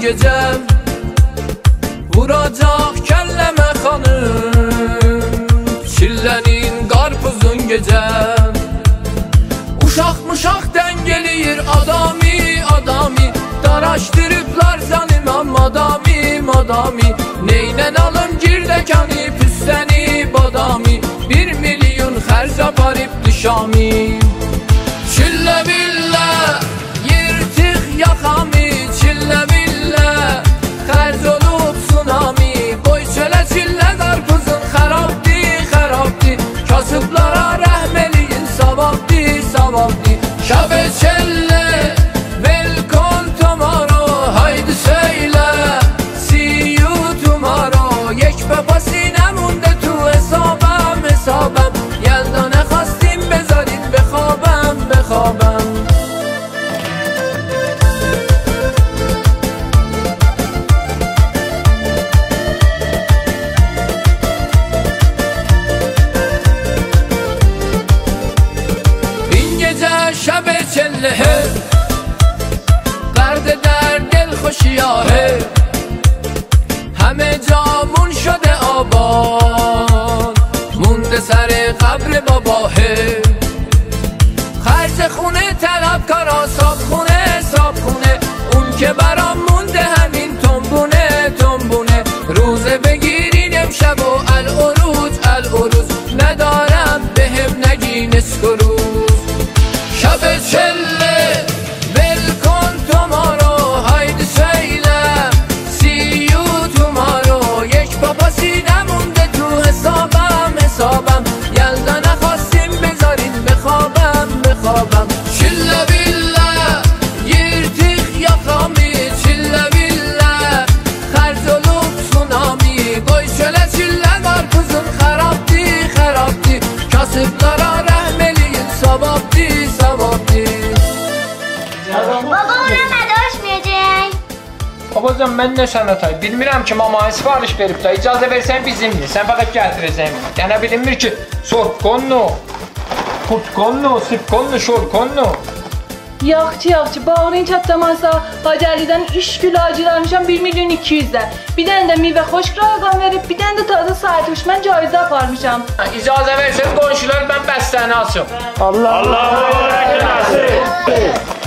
gecə vuracaq kəlləmə xanım, çillənin qarpuzun gecə. Uşaq dəng eləyir adami, daraşdırıblar zanimam adami. Neynən alım girdəkəni, püstəni, badami, 1 milyon xərc aparıb Şami. Çillə billə, yırtıq yaxami, çillə billə, xərc olub tsunami. Qoy çölə çillə qarpuzun xərabdi, kasıblara rəhm eləyin, savabdi. Şəbə çəllə, welcome tomorrow, haydi söylə, see you tomorrow. یک به پسینه مونده تو حسابم، یلدا نخواستیم بذارید بخوابم. این gece şب چله درد در دل خوشیاه، همه جامون شده آباد، مونده سر قبر باباه. خرج خونه طلبکارا، صاحب خونه، اون که برام مونده همین تنبونه. روزه بگیرین امشب و العروض، ندارم بهم نگی نسک و روز. شب چله welcome tomorrow، haydi söyle see you tomorrow. یک بابا سینه مونده تو حسابم، یلدا نخواستیم بذارین بخوابم. چله بیله، یرتیق یاقامی، چله بیله، خرج olub tsunami. Qoy çölə çillə qarpuzun xərabdi, kasıblara rəhm eləyin, savabdi. Baba ona mədaşmayacaq. Babacığım mən nə sənət ay, bilmirəm ki mamaya sipariş verib da, icazə versən bizimdir, sən fəqət gətirəcəm. Yəni bilinmir ki, sortkonlu, sipkonlu, şorkonlu. Yaxşı, bağırın çatlamazsa Hacı Əlidən 3 kilo acil almışam 1 milyon 200'də. Bir dənə də meyvə xoşq rəqam verib, bir dənə də tadı sayılmış, mən caizə aparmışam. İcazə versən qonşular, mən bəstəni açım. Allah